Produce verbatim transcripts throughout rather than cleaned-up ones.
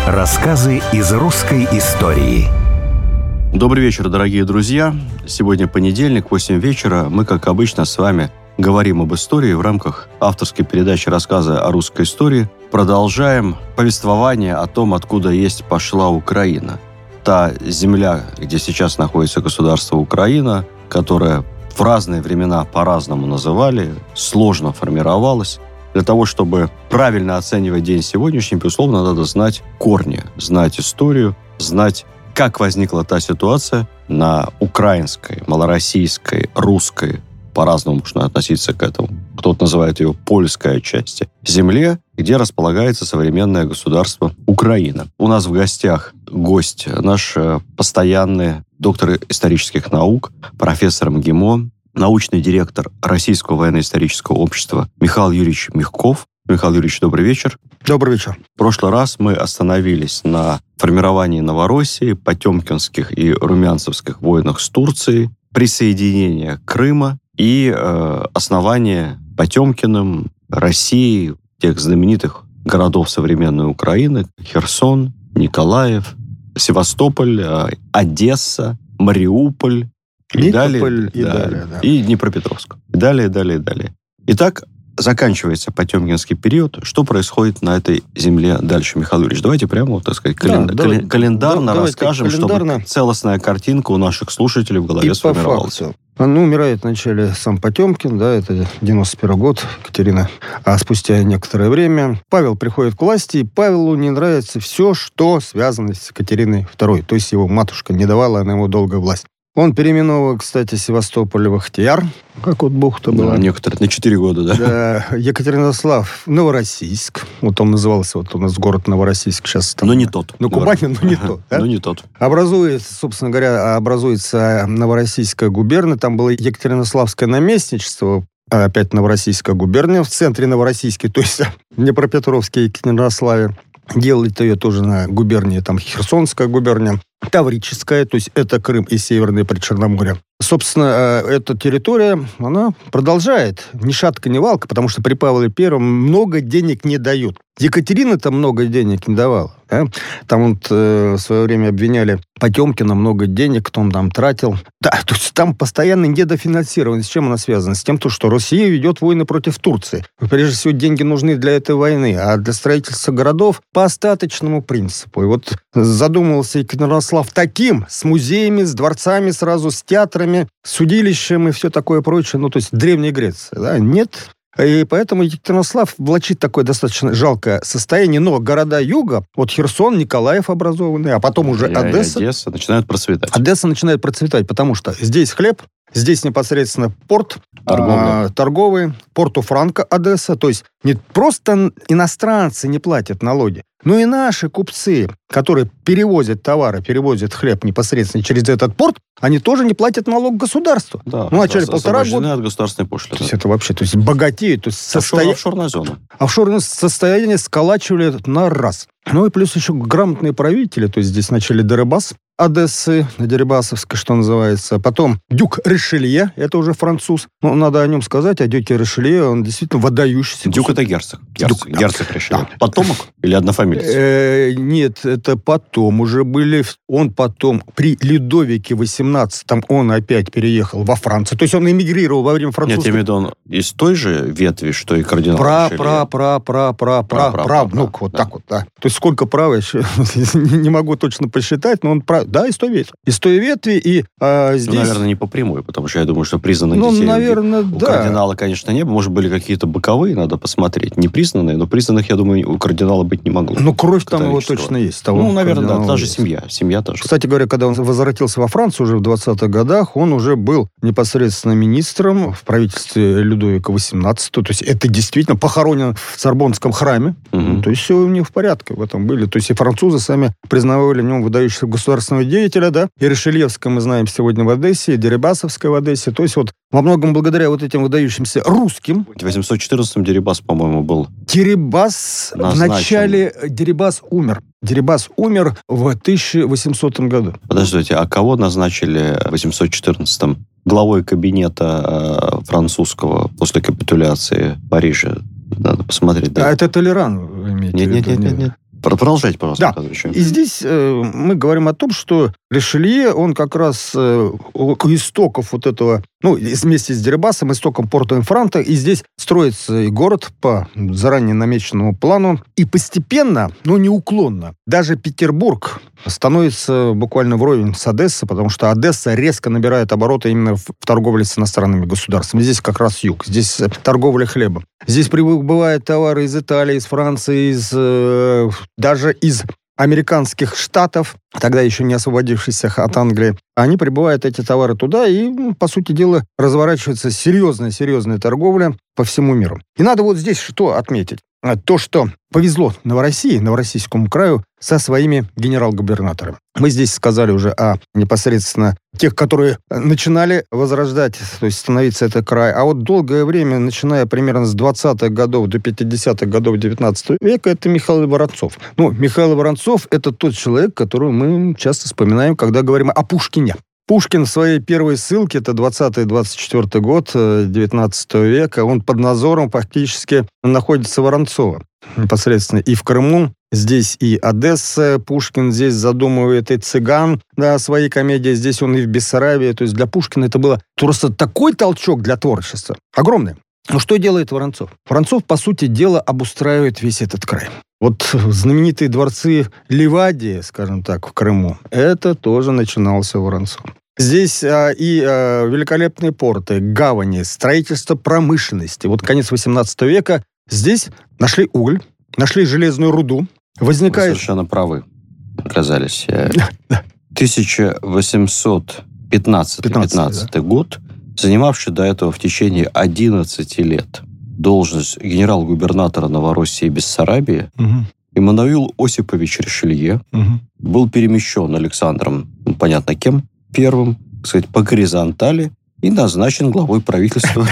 Рассказы из русской истории. Добрый вечер, дорогие друзья. Сегодня понедельник, восемь вечера. Мы, как обычно, с вами говорим об истории в рамках авторской передачи «Рассказы о русской истории». Продолжаем повествование о том, откуда есть пошла Украина. Та земля, где сейчас находится государство Украина, которое в разные времена по-разному называли, сложно формировалась. Для того, чтобы правильно оценивать день сегодняшний, безусловно, надо знать корни, знать историю, знать, как возникла та ситуация на украинской, малороссийской, русской, по-разному можно относиться к этому, кто-то называет ее польской части, земле, где располагается современное государство Украина. У нас в гостях гость, наш постоянный доктор исторических наук, профессор МГИМО, научный директор Российского военно-исторического общества Михаил Юрьевич Мягков. Михаил Юрьевич, добрый вечер. Добрый вечер. В прошлый раз мы остановились на формировании Новороссии, потемкинских и румянцевских войнах с Турцией, присоединение Крыма и э, основание Потемкиным России, тех знаменитых городов современной Украины: Херсон, Николаев, Севастополь, э, Одесса, Мариуполь. И Никополь, далее, и да, далее, да. И Днепропетровск. И далее, далее, далее. Итак, заканчивается потемкинский период. Что происходит на этой земле дальше, Михаил Юрьевич? Давайте прямо, вот, так сказать, кален... да, кален... давай, календарно да, расскажем, календарно. чтобы целостная картинка у наших слушателей в голове и сформировалась. По факту. Ну, умирает вначале сам Потемкин, да, это девяносто первый год, Екатерина. А спустя некоторое время Павел приходит к власти, и Павелу не нравится все, что связано с Екатериной второй. То есть его матушка не давала, она ему долгую власть. Он переименовал, кстати, Севастополь в Ахтияр, как вот бухта была. Ну, некоторые на четыре года, да? Да. Екатеринослав, Новороссийск. Вот он назывался, вот у нас город Новороссийск сейчас. Там, но не тот. Ну, Кубань, но не тот. Но не тот. Образуется, собственно говоря, образуется Новороссийская губерния. Там было Екатеринославское наместничество, опять Новороссийская губерния в центре Новороссийской, то есть Днепропетровске и Екатеринославе. Делает ее тоже на губернии, там Херсонская губерния, Таврическая, то есть это Крым и Северное Причерноморье. Собственно, эта территория, она продолжает ни шатка, ни валка, потому что при Павле Первом много денег не дают. Екатерина-то много денег не давала. Да? Там вот э, в свое время обвиняли Потемкина, много денег, кто он там тратил. Да, то есть там постоянно недофинансирование. С чем она связана? С тем, что Россия ведет войны против Турции. Прежде всего, деньги нужны для этой войны, а для строительства городов по остаточному принципу. И вот задумывался Екатеринослав таким, с музеями, с дворцами сразу, с театрами, с удилищем и все такое прочее. Ну, то есть Древняя Греция. Да? Нет. И поэтому Екатеринослав влачит такое достаточно жалкое состояние. Но города юга, вот Херсон, Николаев образованные, а потом уже и Одесса. Одесса начинают процветать. Одесса начинает процветать, потому что здесь хлеб, здесь непосредственно порт, Торговля. а, торговый, Порту-Франко, Одесса. То есть не просто иностранцы не платят налоги, но и наши купцы, которые перевозят товары, перевозят хлеб непосредственно через этот порт, они тоже не платят налог государству. Да, ну, начали полтора года. от государственной пошлины. То есть это вообще, то есть богатеют. То есть состоя... Офшорная зона. Офшорное состояние сколачивали на раз. Ну и плюс еще грамотные правители, то есть здесь начали Дерибас Одессы, на Дерибасовской, что называется. Потом дюк Ришелье, это уже француз. Ну, надо о нем сказать, о дюке Ришелье, он действительно выдающийся. Дюк это герцог. Герцог, Дюк, герцог да. Ришелье. Да. Потомок или однофамилец? Э, нет, это потом уже были... Он потом при Людовике восемнадцатом он опять переехал во Францию. То есть он эмигрировал во время французской... Нет, я имею в виду, он из той же ветви, что и кардинал Пра, Ришелье? пра, пра, пра, пра, пра, Пра, пра, пра, ну, пра, вот да. так вот, да. То есть сколько права еще, не могу точно посчитать, но он прав, да, из той ветви. Из той ветви, и а, здесь... Ну, наверное, не по прямой, потому что я думаю, что признанных Ну, детей наверное, у да. кардинала, конечно, не было. Может, были какие-то боковые, надо посмотреть. Не признанные, но признанных, я думаю, у кардинала быть не могло. Ну, кровь там его Католического. точно есть. Того Ну, наверное, да, та же есть. семья. Семья тоже. Кстати говоря, когда он возвратился во Францию уже в двадцатых годах, он уже был непосредственно министром в правительстве Людовика восемнадцатого. То есть это действительно похоронен в Сорбонском храме. Угу. То есть все у них в порядке в этом были. То есть и французы сами признавали в нем выдающегося государственного деятеля, да. И Ришельевское мы знаем сегодня в Одессе, и Дерибасовское в Одессе. То есть вот во многом благодаря вот этим выдающимся русским. В восемьсот четырнадцатом Дерибас, по-моему, был Дерибас в назначен. начале... Дерибас умер. Дерибас умер в тысяча восьмисотом году. Подождите, а кого назначили в восемьсот четырнадцатом главой кабинета э, французского после капитуляции Парижа? Надо посмотреть. Да? А это Толеран, вы имеете Нет, в нет, виду? нет, нет, нет. Продолжайте, пожалуйста. Да, и здесь э, мы говорим о том, что Ришелье, он как раз э, у истоков вот этого, ну, вместе с Дерибасом, истоком Порто-Инфранто, и здесь строится и город по заранее намеченному плану, и постепенно, но неуклонно, даже Петербург становится буквально вровень с Одессой, потому что Одесса резко набирает обороты именно в торговле с иностранными государствами. Здесь как раз юг, здесь торговля хлебом. Здесь прибывают товары из Италии, из Франции, из, э, даже из американских штатов, тогда еще не освободившихся от Англии. Они прибывают, эти товары, туда, и, по сути дела, разворачивается серьезная-серьезная торговля по всему миру. И надо вот здесь что отметить? То, что повезло Новороссии, Новороссийскому краю, со своими генерал-губернаторами. Мы здесь сказали уже о непосредственно тех, которые начинали возрождать, то есть становиться этот край. А вот долгое время, начиная примерно с двадцатых годов до пятидесятых годов девятнадцатого века, это Михаил Воронцов. Ну, Михаил Воронцов – это тот человек, которого мы часто вспоминаем, когда говорим о Пушкине. Пушкин в своей первой ссылке, это двадцатый-двадцать четвёртый год девятнадцатого века, он под надзором фактически находится Воронцова непосредственно и в Крыму. Здесь и Одесса, Пушкин здесь задумывает, и «Цыган», да, свои комедии, здесь он и в Бессарабии. То есть для Пушкина это было просто такой толчок для творчества. Огромный. Но что делает Воронцов? Воронцов, по сути дела, обустраивает весь этот край. Вот знаменитые дворцы Ливадии, скажем так, в Крыму, это тоже начинался Воронцов. Здесь а, и а, великолепные порты, гавани, строительство промышленности. Вот конец восемнадцатого века. Здесь нашли уголь, нашли железную руду. Возникает... Вы совершенно правы оказались. тысяча восемьсот пятнадцатый год, занимавший до этого в течение одиннадцати лет должность генерал-губернатора Новороссии и Бессарабии, угу. Эммануил Осипович Ришелье угу. был перемещен Александром, ну, понятно кем, первым, так сказать, по горизонтали и назначен главой правительства.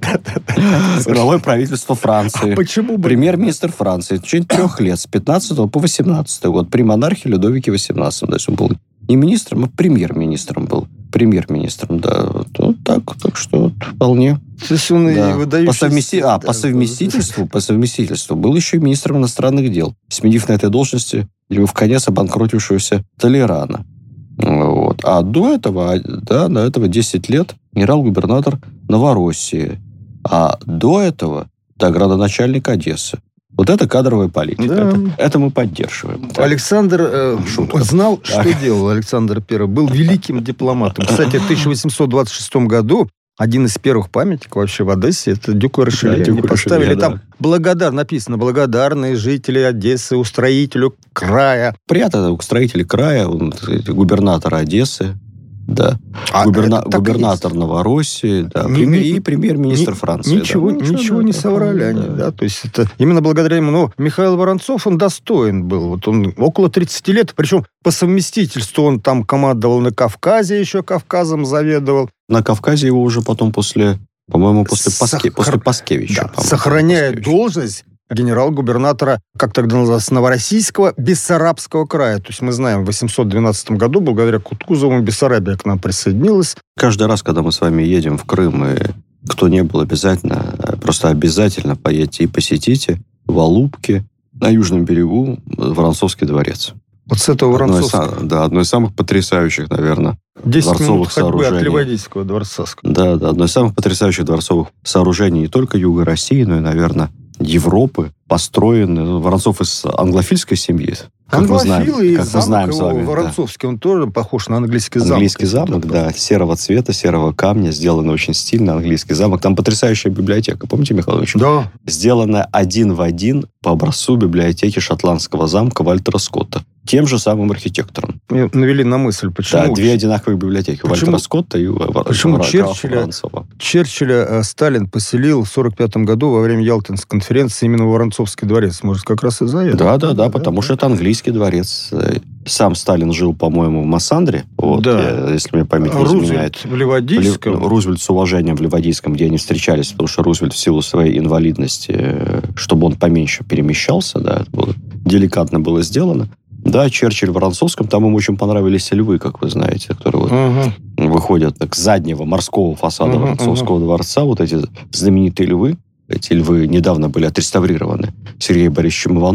Главой правительства Франции. Почему бы? Премьер-министр Франции. В течение трех лет, с пятнадцатого по восемнадцатый год, при монархе Людовике восемнадцатом. То есть он был не министром, а премьер-министром был. Премьер-министром, да. Вот так, так что вот, вполне. То есть он да. и выдающийся... По, совмести... а, по совместительству, по совместительству был еще и министром иностранных дел, сменив на этой должности в конец обанкротившегося Толерана. Вот. А до этого, да, до этого десять лет генерал-губернатор Новороссии. А до этого, да, градоначальник Одессы. Вот это кадровая политика. Да. Это, это мы поддерживаем. Александр э, знал, что да. делал Александр Первый. Был великим дипломатом. Кстати, в тысяча восемьсот двадцать шестом году один из первых памятников вообще в Одессе, это Дюку Ришелье. Они поставили, там да. благодар, написано, благодарные жители Одессы устроителю края. Приятно, устроители края, губернатор Одессы, да. А Губерна... Губернатор Новороссии, да. Не, Премьер... не, и премьер-министр не, Франции. Ничего, да. ничего, ничего не соврали да. они. Да. То есть это именно благодаря ему. Но Михаил Воронцов, он достоин был. Вот он около тридцати лет, причем по совместительству он там командовал на Кавказе, еще Кавказом заведовал. На Кавказе его уже потом после, по-моему, после, Сох... Паске... после Паскевича. Да. Сохраняет Паскевич. должность генерал-губернатора, как тогда называлось, Новороссийского Бессарабского края. То есть мы знаем, в восемьсот двенадцатом году, благодаря Кутузову, Бессарабия к нам присоединилась. Каждый раз, когда мы с вами едем в Крым, и кто не был, обязательно, просто обязательно поедьте и посетите в Алупке, на южном берегу, Воронцовский дворец. Вот с этого Воронцовского. Одно из, да, одно из самых потрясающих, наверное, дворцовых сооружений. От Ливадийского дворца. Да, да, одно из самых потрясающих дворцовых сооружений не только Юга России, но и, наверное, Европы, построены. Воронцов из англофильской семьи. Как мы знаем, и как мы знаем с вами. Воронцовский, да. Он тоже похож на английский замок. Английский замок, да, серого цвета, серого камня, сделанный очень стильно, английский замок. Там потрясающая библиотека, помните, Михаил Ильич? Да. Сделанная один в один по образцу библиотеки шотландского замка Вальтера Скотта. Тем же самым архитектором. Мне навели на мысль, почему... Да, две одинаковые библиотеки. У Вальтера Скотта и у Почему Черчилля, Черчилля Сталин поселил в сорок пятом году во время Ялтинской конференции именно в Воронцовский дворец? Может, как раз из-за этого? Да, да, да, да, потому да. что это английский дворец. Сам Сталин жил, по-моему, в Массандре, вот, да. если мне память не изменяет. Рузвельт в Ливадийском. Рузвельт с уважением в Ливадийском, где они встречались, потому что Рузвельт в силу своей инвалидности, чтобы он поменьше перемещался, да, это было, деликатно было сделано. Да, Черчилль в Воронцовском, там им очень понравились львы, как вы знаете, которые вот угу. выходят так, с заднего морского фасада угу, Воронцовского угу. дворца, вот эти знаменитые львы. Эти львы недавно были отреставрированы Сергеем Борисовичем Ивановым.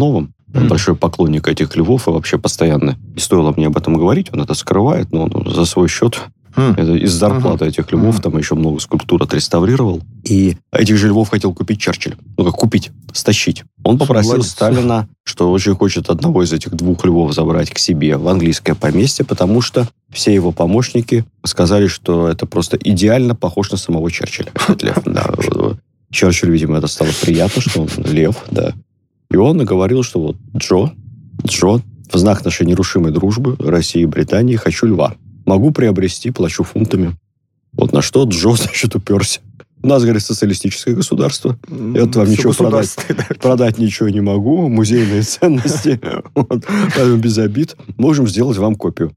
Он Mm. большой поклонник этих львов и вообще постоянно. Не стоило мне об этом говорить, он это скрывает, но он за свой счет, Mm. это из зарплаты Uh-huh. этих львов, Uh-huh. там еще много скульптур отреставрировал. И этих же львов хотел купить Черчилль. Ну, как купить, стащить. Он попросил Владец. Сталина, что очень хочет одного из этих двух львов забрать к себе в английское поместье, потому что все его помощники сказали, что это просто идеально похож на самого Черчилля. Этот лев, да. Черчиллю, видимо, это стало приятно, что он лев, да. И он говорил, что вот Джо, Джо, в знак нашей нерушимой дружбы России и Британии хочу льва. Могу приобрести, плачу фунтами. Вот на что Джо, значит, уперся. У нас, говорит, социалистическое государство. Я вот вам Всё ничего продать, государство, да. продать ничего не могу. Музейные ценности. Вот. Поэтому без обид. Можем сделать вам копию.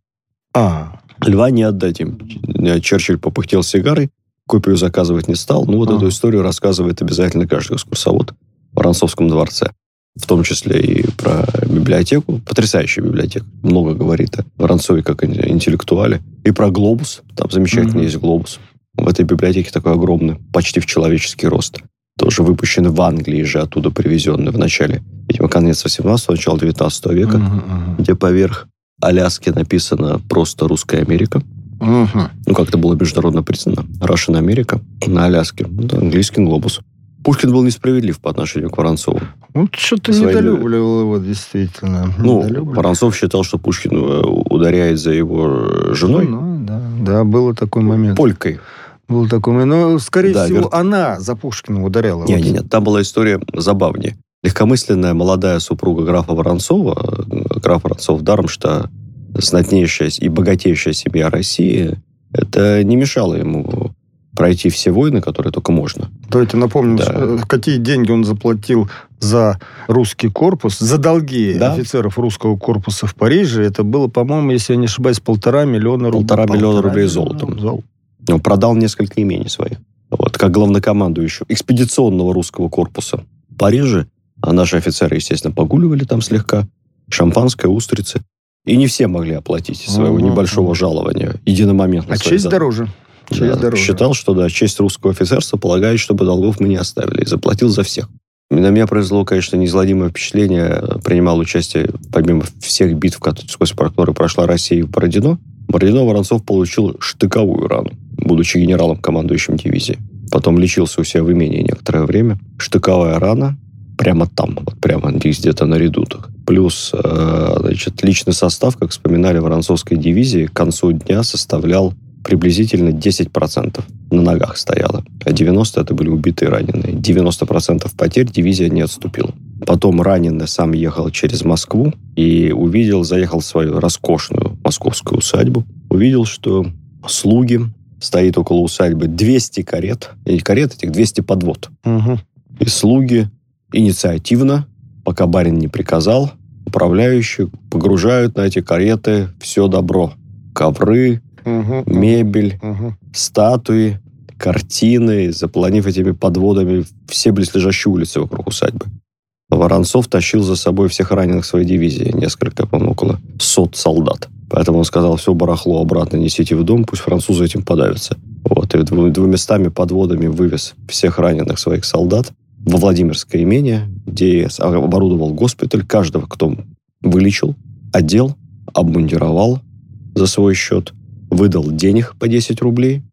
А, Льва не отдадим. Черчилль попыхтел сигарой. Копию заказывать не стал. Ну, вот Ага. эту историю рассказывает обязательно каждый экскурсовод в Воронцовском дворце. В том числе и про библиотеку. Потрясающая библиотека. Много говорит о Воронцове как интеллектуале. И про глобус. Там замечательный Мгм. есть глобус. В этой библиотеке такой огромный, почти в человеческий рост. Тоже выпущенный в Англии же, оттуда привезенный в начале, видимо, конец восемнадцатого, начало девятнадцатого века, Мгм, мгм. где поверх Аляски написано просто «Русская Америка». Мгм. Ну, как это было международно признано. Russian Америка на Аляске. Это английский глобус. Пушкин был несправедлив по отношению к Воронцову. Вот что-то Своими- недолюбливал его, действительно. Ну, Недолюбливал. Воронцов считал, что Пушкин э, ударяет за его женой Ну, да, да, был такой момент. полькой. Был такой момент. Но, скорее Да, всего, вер- она за Пушкина ударяла. Нет, Вот. нет, нет. Там была история забавнее. Легкомысленная молодая супруга графа Воронцова, э, граф Воронцов даром, что знатнейшая и богатейшая семья России, это не мешало ему пройти все войны, которые только можно. Давайте напомним, Да. что- какие деньги он заплатил за русский корпус, за долги Да. офицеров русского корпуса в Париже. Это было, по-моему, если я не ошибаюсь, полтора миллиона рублей. Полтора миллиона рублей миллиона золотом. зол- Он продал несколько имений своих. Вот, как главнокомандующий экспедиционного русского корпуса в Париже. А наши офицеры, естественно, погуливали там слегка. Шампанское, устрицы. И не все могли оплатить из своего Ага, небольшого ага. жалования единомоментно. А свои честь затраты. дороже. Честь Да, дороже. считал, что да, честь русского офицерства полагает, чтобы долгов мы не оставили. И заплатил за всех. И на меня произвело, конечно, неизгладимое впечатление. Принимал участие, помимо всех битв, которые, сквозь которые прошла Россия в Бородино. В Бородино Воронцов получил штыковую рану, будучи генералом, командующим дивизией. Потом лечился у себя в имении некоторое время. Штыковая рана прямо там, вот прямо здесь где-то на редутах. Плюс э, значит, личный состав, как вспоминали, Воронцовской дивизии к концу дня составлял приблизительно десять процентов на ногах стояло. А девяносто процентов это были убитые и раненые. девяносто процентов потерь дивизия не отступила. Потом раненый сам ехал через Москву и увидел, заехал в свою роскошную московскую усадьбу, увидел, что слуги, стоит около усадьбы двести карет, и карет этих двести подвод. Мгм. И слуги инициативно, пока барин не приказал, управляющие погружают на эти кареты все добро. Ковры, Мгм. мебель, Мгм. статуи, картины, заполонив этими подводами все близлежащие улицы вокруг усадьбы. Воронцов тащил за собой всех раненых своей дивизии, несколько, по-моему, около сот солдат. Поэтому он сказал, все барахло обратно несите в дом, пусть французы этим подавятся. Вот, и дву- двумястами подводами вывез всех раненых своих солдат во Владимирское имение, где оборудовал госпиталь, каждого, кто вылечил, одел, обмундировал за свой счет, выдал денег по десять рублей.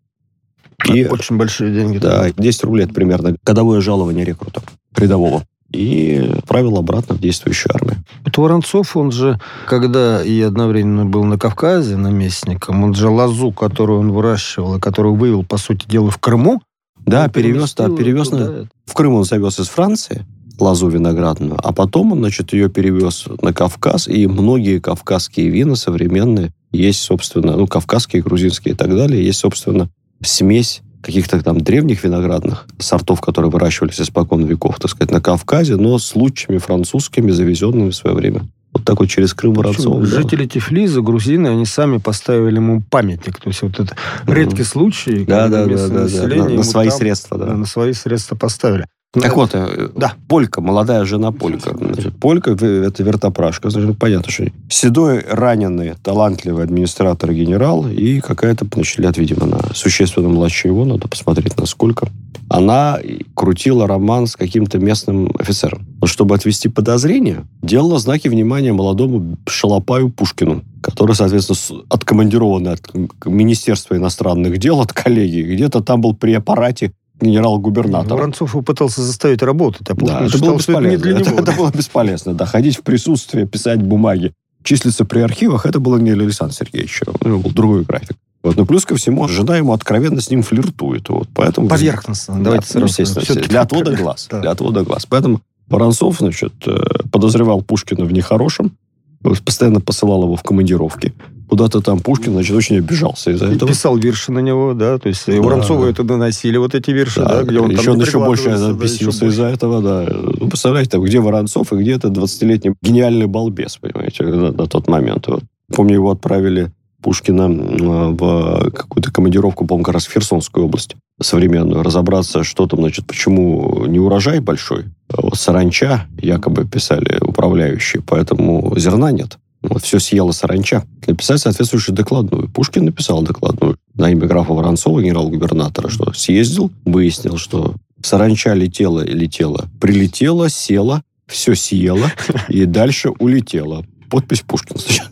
И, Очень большие деньги. да, десять рублей это примерно годовое жалование рекрута рядового. И отправил обратно в действующую армию. Вот Воронцов, он же, когда и одновременно был на Кавказе наместником, он же лозу, которую он выращивал, и которую вывел, по сути дела, в Крыму. Да, он перевез, да, переместил перевез. туда. На... В Крым он завез из Франции лозу виноградную, а потом он, значит, ее перевез на Кавказ, и многие кавказские вина современные есть, собственно, ну, кавказские, грузинские и так далее, есть, собственно, смесь каких-то там древних виноградных сортов, которые выращивались испокон веков, так сказать, на Кавказе, но с лучшими французскими, завезенными в свое время. Вот так вот через Крым Воронцов. Да. Жители Тифлиса, грузины, они сами поставили ему памятник. То есть вот это Мгм. редкий случай, Да, когда да, да, местное да, да. население На, на ему свои там, средства, да. да, на свои средства поставили. Так вот, э, Да. Полька, молодая жена Полька. Значит, Полька – это вертопрашка. Значит, понятно, что седой, раненый, талантливый администратор и генерал, и какая-то, значит, лет, видимо, она существенно младше его, надо посмотреть, насколько. Она крутила роман с каким-то местным офицером. Но чтобы отвести подозрения, делала знаки внимания молодому шалопаю Пушкину, который, соответственно, откомандированный от Министерства иностранных дел, от коллегии, где-то там был при аппарате генерал-губернатора. Воронцов попытался заставить работать, а Пушкин да, это считал, было что это не для него. Это, это было бесполезно. Да, ходить в присутствие, писать бумаги, числиться при архивах, это было не для Александра Сергеевича. У него был другой график. Вот. Но плюс ко всему, жена ему откровенно с ним флиртует. Вот. Поэтому... Поверхностно. Да, Давайте ну, естественно, все-таки для отвода глаз. Да. Для отвода глаз. Поэтому Воронцов, значит, подозревал Пушкина в нехорошем, постоянно посылал его в командировки. Куда-то там Пушкин, значит, очень обижался из-за И этого. писал вирши на него, да, то есть да. Воронцову это доносили, вот эти вирши, да, да где он еще там он еще больше да, бесился из-за этого, да. Ну, представляете, там, где Воронцов и где этот двадцатилетний гениальный балбес, понимаете, на, на тот момент. Вот. Помню, его отправили Пушкина в какую-то командировку, по-моему, как раз в Херсонскую область современную, разобраться, что там, значит, почему не урожай большой, а вот саранча, якобы писали управляющие, поэтому зерна нет. Вот все съела саранча. Написать соответствующую докладную. Пушкин написал докладную на имя графа Воронцова, генерал-губернатора, что съездил, выяснил, что саранча летела и летела, прилетела, села, все съела и дальше улетела. Подпись Пушкин.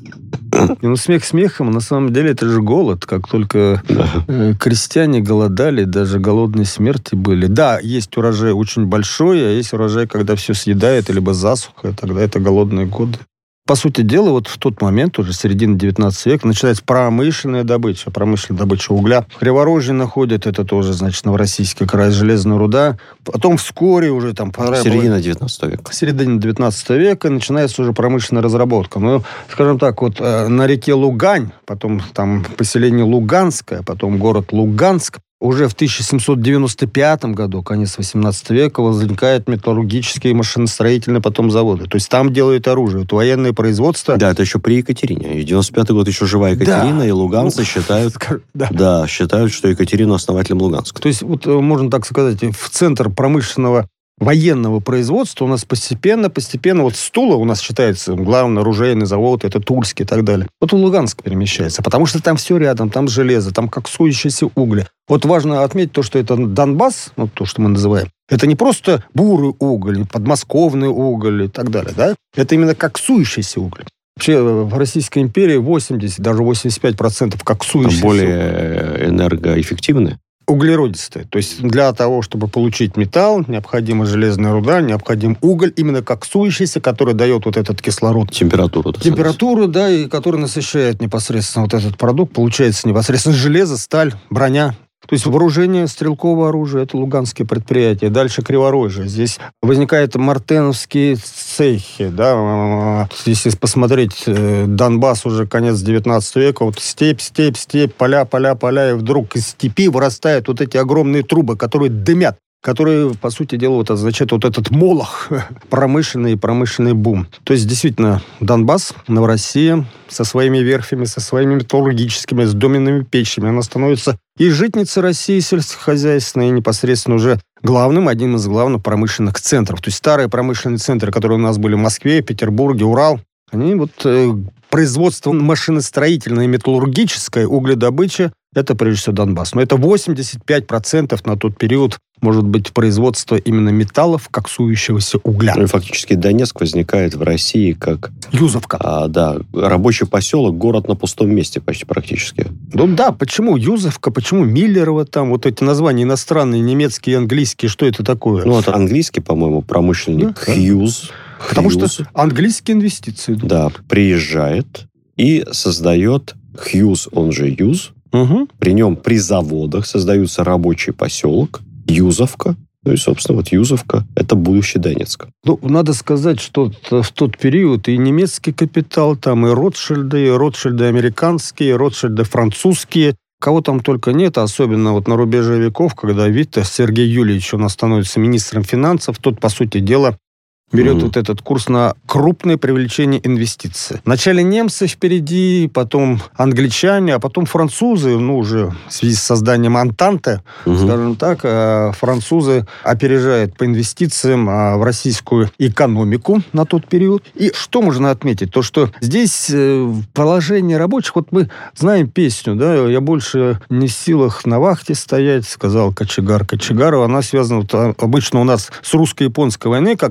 Ну, смех смехом, на самом деле, это же голод. Как только да. э, крестьяне голодали, даже голодные смерти были. Да, есть урожай очень большой, а есть урожай, когда все съедает, либо засуха, тогда это голодные годы. По сути дела, вот в тот момент, уже середина девятнадцатого века, начинается промышленная добыча, промышленная добыча угля. Криворожье находят, это тоже, значит, Новороссийский край, железная руда. Потом вскоре уже там... Середина девятнадцатого века. Середина девятнадцатого века начинается уже промышленная разработка. Ну, скажем так, вот на реке Лугань, потом там поселение Луганское, потом город Луганск, уже в тысяча семьсот девяносто пятом году, конец восемнадцатого века, возникают металлургические, машиностроительные потом заводы. То есть там делают оружие. Вот военное производство... Да, это еще при Екатерине. И девяносто пятый год еще жива Екатерина, да. И луганцы ну, считают... Да. да, считают, что Екатерина основателем Луганска. То есть, вот можно так сказать, в центр промышленного военного производства у нас постепенно, постепенно, вот Стула у нас считается главный оружейный завод, это Тульский и так далее. Вот он в Луганск перемещается, потому что там все рядом, там железо, там коксующиеся угли. Вот важно отметить то, что это Донбасс, ну, то, что мы называем, это не просто бурый уголь, подмосковный уголь и так далее, да? Это именно коксующийся уголь. Вообще в Российской империи восемьдесят, даже восемьдесят пять процентов коксующихся. Более энергоэффективны? Углеродистые. То есть для того, чтобы получить металл, необходима железная руда, необходим уголь, именно коксующийся, который дает вот этот кислород. Температуру. Температуру, да, и который насыщает непосредственно вот этот продукт. Получается непосредственно железо, сталь, броня. То есть вооружение стрелкового оружия – это луганские предприятия. Дальше Криворожье. Здесь возникают мартеновские цехи. Да? Если посмотреть Донбасс уже конец девятнадцатого века, вот степь, степь, степь, поля, поля, поля, и вдруг из степи вырастают вот эти огромные трубы, которые дымят, которые, по сути дела, вот означают вот этот молох, промышленный и промышленный бум. То есть, действительно, Донбасс, Новороссия со своими верфями, со своими металлургическими, с доменными печами, она становится и житницей России сельскохозяйственной, и непосредственно уже главным, одним из главных промышленных центров. То есть, старые промышленные центры, которые у нас были в Москве, Петербурге, Урал, они вот э, производство машиностроительное и металлургическое, угледобыча, это, прежде всего, Донбасс. Но это восемьдесят пять процентов на тот период может быть производство именно металлов, коксующегося угля. Ну и фактически Донецк возникает в России как... Юзовка. А, да, рабочий поселок, город на пустом месте почти практически. Ну да, почему Юзовка, почему Миллерово там, вот эти названия иностранные, немецкие, английские, что это такое? Ну, это английский, по-моему, промышленник да? Хьюз. Потому Хьюз. что английские инвестиции. Да, приезжает и создает Хьюз, он же Юз. Угу. При нем при заводах создаются рабочий поселок, Юзовка. Ну и, собственно, вот Юзовка – это будущее Донецка. Ну, надо сказать, что в тот период и немецкий капитал, там и Ротшильды, и Ротшильды американские, и Ротшильды французские. Кого там только нет, особенно вот на рубеже веков, когда Витте, Сергей Юльевич, у нас становится министром финансов, тот, по сути дела, берет mm-hmm. вот этот курс на крупное привлечение инвестиций. Вначале немцы впереди, потом англичане, а потом французы, ну, уже в связи с созданием Антанте, mm-hmm. скажем так, французы опережают по инвестициям в российскую экономику на тот период. И что можно отметить? То, что здесь положение рабочих, вот мы знаем песню, да, «Я больше не в силах на вахте стоять», сказал кочегар Кочегарова. Она связана вот, обычно у нас с русско-японской войной, как идет ну,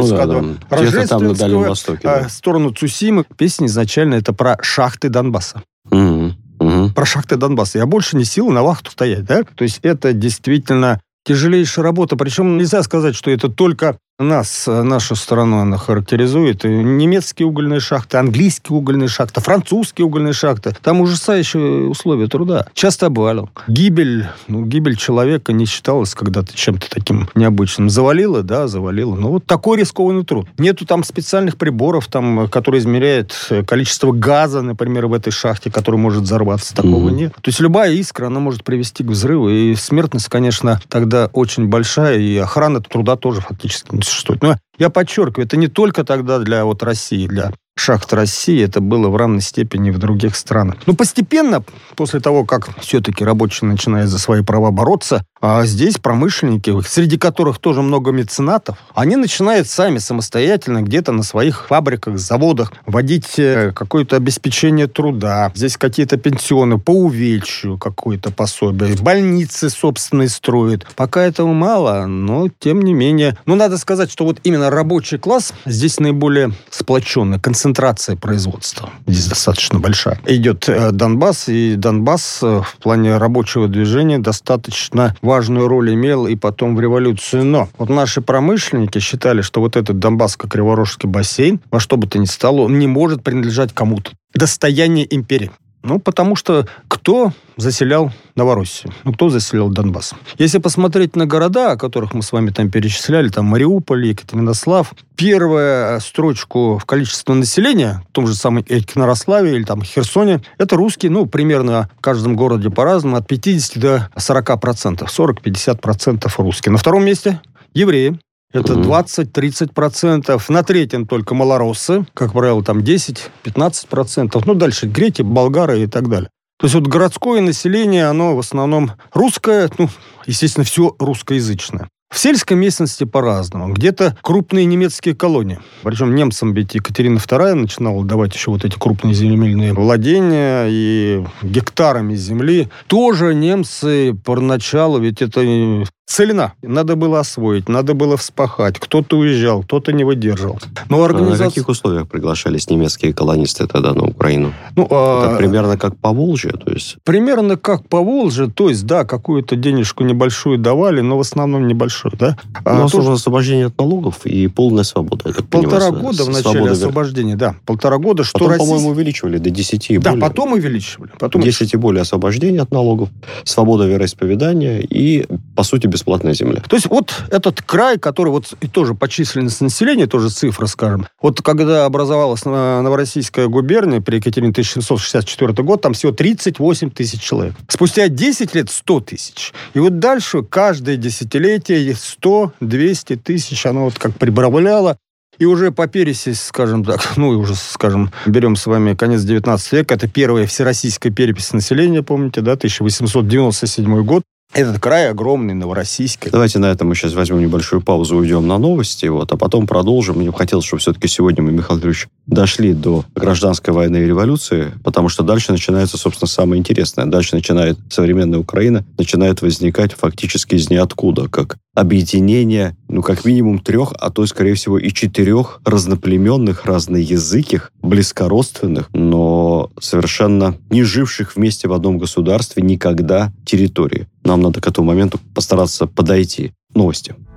Курска да, до да. Где-то там на Дальнем Востоке. Да. Да. В сторону Цусимы. Песня изначально это про шахты Донбасса. Угу. Угу. Про шахты Донбасса. Я больше не сил на вахту стоять, да? То есть это действительно тяжелейшая работа. Причем нельзя сказать, что это только нас, нашу страну она характеризует. Немецкие угольные шахты, английские угольные шахты, французские угольные шахты. Там ужасающие условия труда. Часто обвалил. Гибель, ну, гибель человека не считалась когда-то чем-то таким необычным. Завалило, да, завалило. Но вот такой рискованный труд. Нету там специальных приборов, там, которые измеряют количество газа, например, в этой шахте, который может взорваться. Такого mm-hmm. нет. То есть любая искра, она может привести к взрыву. И смертность, конечно, тогда очень большая. И охрана труда тоже фактически не существует. Но я подчеркиваю, это не только тогда для вот России, для шахт России, это было в равной степени в других странах. Но постепенно, после того, как все-таки рабочие начинают за свои права бороться, а здесь промышленники, среди которых тоже много меценатов, они начинают сами самостоятельно где-то на своих фабриках, заводах вводить какое-то обеспечение труда. Здесь какие-то пенсионы по увечью, какое-то пособие. Больницы собственные строят. Пока этого мало, но тем не менее. Ну, надо сказать, что вот именно рабочий класс здесь наиболее сплоченный. Концентрация производства здесь достаточно большая. Идет Донбасс, и Донбасс в плане рабочего движения достаточно важную роль имел и потом в революцию. Но вот наши промышленники считали, что вот этот Донбасско-Криворожский бассейн, во что бы то ни стало, он не может принадлежать кому-то. Достояние империи. Ну, потому что кто заселял Новороссию? Ну, кто заселял Донбасс? Если посмотреть на города, о которых мы с вами там перечисляли, там Мариуполь, Екатеринослав, первую строчку в количестве населения, в том же самом Екатеринославе или там Херсоне, это русские, ну, примерно в каждом городе по-разному, от пятидесяти до сорока процентов, сорок-пятьдесят процентов русские. На втором месте евреи. Это двадцать-тридцать процентов. На третьем только малороссы. Как правило, там десять-пятнадцать процентов. Ну, дальше греки, болгары и так далее. То есть вот городское население, оно в основном русское, ну, естественно, все русскоязычное. В сельской местности по-разному. Где-то крупные немецкие колонии. Причем немцам ведь Екатерина вторая начинала давать еще вот эти крупные земельные владения и гектарами земли. Тоже немцы поначалу, ведь это целина. Надо было освоить, надо было вспахать. Кто-то уезжал, кто-то не выдержал. Но организация... А на каких условиях приглашались немецкие колонисты тогда на Украину? Ну, это а... примерно как Поволжье, то есть? Примерно как Поволжье, то есть, да, какую-то денежку небольшую давали, но в основном небольшую, да. А, ну, тоже освобождение от налогов и полная свобода, я так Полтора понимаю, года в начале свобода... освобождения, да. Полтора года, что потом, Россия... по-моему, увеличивали до десяти и да, более. Да, потом увеличивали. Потом... десять и более освобождения от налогов, свобода вероисповедания и, по сути, бесплатная земля. То есть вот этот край, который вот и тоже по численности населения, тоже цифры, скажем. Вот когда образовалась Новороссийская губерния при Екатерине тысяча семьсот шестьдесят четвёртый год, там всего тридцать восемь тысяч человек. Спустя десять лет сто тысяч. И вот дальше каждое десятилетие сто-двести тысяч, оно вот как прибавляло. И уже по переписи, скажем так, ну и уже, скажем, берем с вами конец девятнадцатого века, это первая всероссийская перепись населения, помните, да, тысяча восемьсот девяносто седьмой год. Этот край огромный, Новороссийский. Давайте на этом мы сейчас возьмем небольшую паузу, уйдем на новости, вот, а потом продолжим. Мне бы хотелось, чтобы все-таки сегодня мы, Михаил Юрьевич, дошли до гражданской войны и революции, потому что дальше начинается, собственно, самое интересное. Дальше начинает современная Украина, начинает возникать фактически из ниоткуда, как объединение, ну, как минимум трех, а то, скорее всего, и четырех разноплеменных, разноязыких, близкородственных, но совершенно не живших вместе в одном государстве никогда территории. Нам надо к этому моменту постараться подойти. Новости.